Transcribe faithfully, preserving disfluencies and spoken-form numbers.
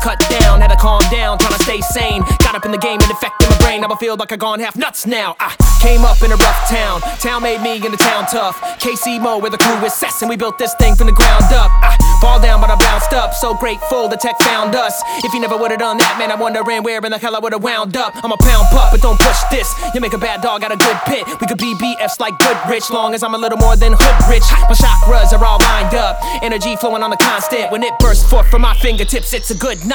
cut down, had to calm down, trying to stay sane. Got up in the game and affected my brain. Now I feel like I gone half nuts now. I came up in a rough town. Town made me into town tough. K C Mo where the crew is cess, and we built this thing from the ground up. I fall down but I bounced up. So grateful the tech found us. If you never would've done that, man, I'm wondering where in the hell I would've wound up. I'm a pound pup, but don't push this. You make a bad dog out of good pit. We could be B Fs like Goodrich, long as I'm a little more than hood rich. My chakras are all lined up, energy flowing on the constant. When it bursts forth from my fingertips, it's a good night.